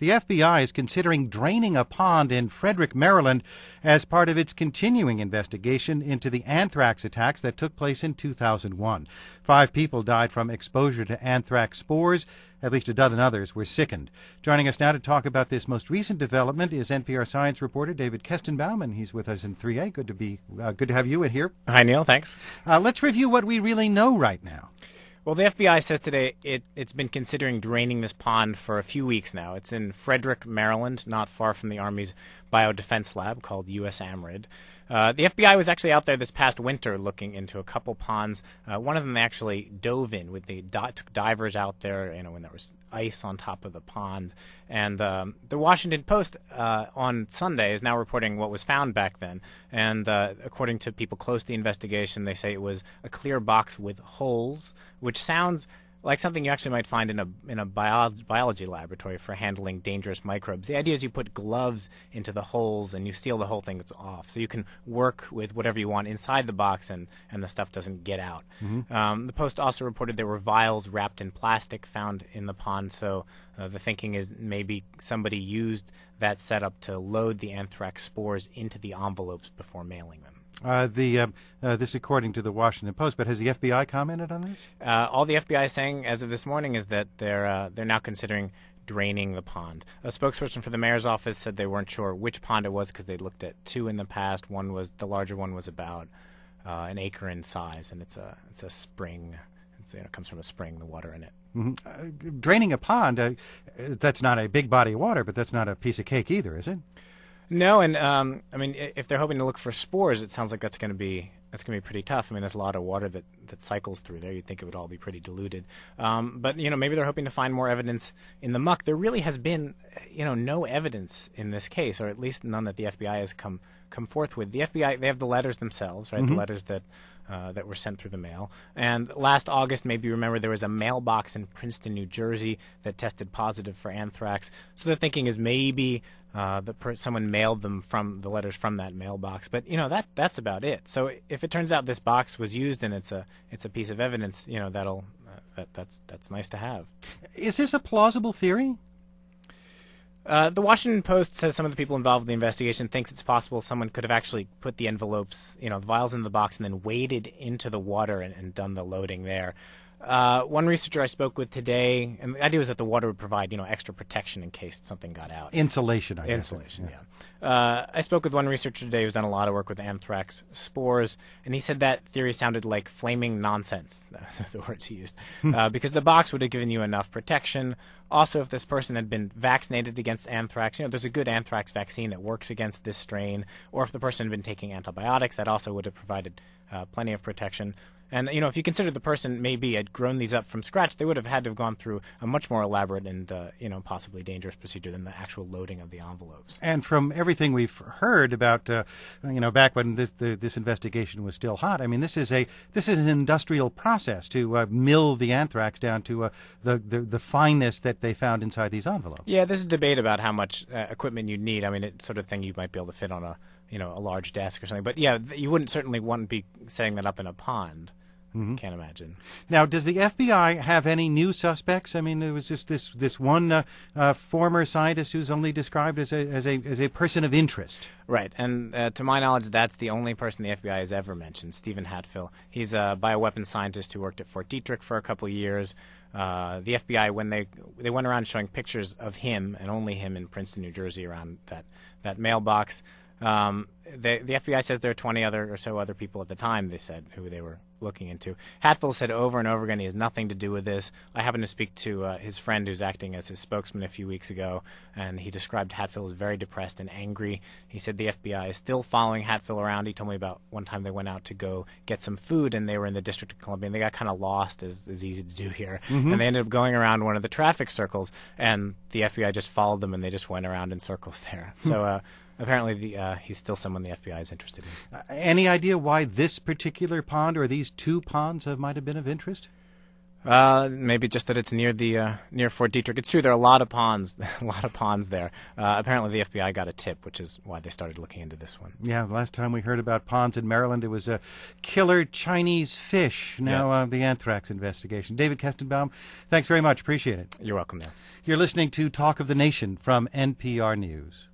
The FBI is considering draining a pond in Frederick, Maryland, as part of its continuing investigation into the anthrax attacks that took place in 2001. 5 people died from exposure to anthrax spores. At least a dozen others were sickened. Joining us now to talk about this most recent development is NPR science reporter David Kestenbaum, and he's with us in 3A. Good to have you in here. Hi, Neil. Thanks. Let's review what we really know right now. Well, the FBI says today it's been considering draining this pond for a few weeks now. It's in Frederick, Maryland, not far from the Army's biodefense lab called USAMRIID. The FBI was actually out there this past winter looking into a couple ponds. One of them they actually dove in with the took divers out there, when there was ice on top of the pond. And the Washington Post on Sunday is now reporting what was found back then. And according to people close to the investigation, they say it was a clear box with holes, which sounds like something you actually might find in a biology laboratory for handling dangerous microbes. The idea is you put gloves into the holes and you seal the whole thing off, so you can work with whatever you want inside the box and the stuff doesn't get out. Mm-hmm. The Post also reported there were vials wrapped in plastic found in the pond, so the thinking is maybe somebody used that setup to load the anthrax spores into the envelopes before mailing them. This according to the Washington Post, but has the FBI commented on this? All the FBI is saying as of this morning is that they're now considering draining the pond. A spokesperson for the mayor's office said they weren't sure which pond it was because they looked at 2 in the past. The larger one was about an acre in size, and it's a spring. It comes from a spring, the water in it. Mm-hmm. Draining a pond, that's not a big body of water, but that's not a piece of cake either, is it? No, and if they're hoping to look for spores, it sounds like that's going to be pretty tough. There's a lot of water that cycles through there. You'd think it would all be pretty diluted. But maybe they're hoping to find more evidence in the muck. There really has been, no evidence in this case, or at least none that the FBI has come forth with. The FBI, they have the letters themselves, right? Mm-hmm. The letters that were sent through the mail. And last August, maybe you remember, there was a mailbox in Princeton, New Jersey that tested positive for anthrax. So the thinking is maybe someone mailed them from the letters from that mailbox. But that's about it. So if it turns out this box was used and it's a piece of evidence, that's nice to have. Is this a plausible theory? The Washington Post says some of the people involved in the investigation thinks it's possible someone could have actually put the envelopes, the vials in the box and then waded into the water and done the loading there. One researcher I spoke with today, and the idea was that the water would provide, extra protection in case something got out. Insulation, I guess. Insulation, yeah. I spoke with one researcher today who's done a lot of work with anthrax spores, and he said that theory sounded like flaming nonsense, the words he used, because the box would have given you enough protection. Also, if this person had been vaccinated against anthrax, there's a good anthrax vaccine that works against this strain, or if the person had been taking antibiotics, that also would have provided plenty of protection. And, if you consider the person maybe had grown these up from scratch, they would have had to have gone through a much more elaborate and, possibly dangerous procedure than the actual loading of the envelopes. And from everything we've heard about, back when this investigation was still hot, this is an industrial process to mill the anthrax down to the fineness that they found inside these envelopes. Yeah, there's a debate about how much equipment you need. It's sort of thing you might be able to fit on a large desk or something. But, yeah, you wouldn't certainly want to be setting that up in a pond. Mm-hmm. Can't imagine. Now, does the FBI have any new suspects? There was just this one former scientist who's only described as a person of interest. Right, and to my knowledge, that's the only person the FBI has ever mentioned, Stephen Hatfill. He's a bioweapons scientist who worked at Fort Detrick for a couple of years. The FBI, when they went around showing pictures of him and only him in Princeton, New Jersey, around that mailbox. The FBI says there are 20 other people at the time, they said, who they were looking into. Hatfill said over and over again he has nothing to do with this. I happened to speak to his friend who's acting as his spokesman a few weeks ago, and he described Hatfill as very depressed and angry. He said the FBI is still following Hatfill around. He told me about one time they went out to go get some food, and they were in the District of Columbia, and they got kind of lost, as is easy to do here. Mm-hmm. And they ended up going around one of the traffic circles, and the FBI just followed them, and they just went around in circles there. So apparently he's still someone the FBI is interested in. Any idea why this particular pond or these 2 ponds might have been of interest? Maybe just that it's near the near Fort Detrick. It's true there are a lot of ponds, a lot of ponds there. Apparently, the FBI got a tip, which is why they started looking into this one. Yeah, the last time we heard about ponds in Maryland, it was a killer Chinese fish. Now the anthrax investigation. David Kestenbaum, thanks very much. Appreciate it. You're welcome. There. You're listening to Talk of the Nation from NPR News.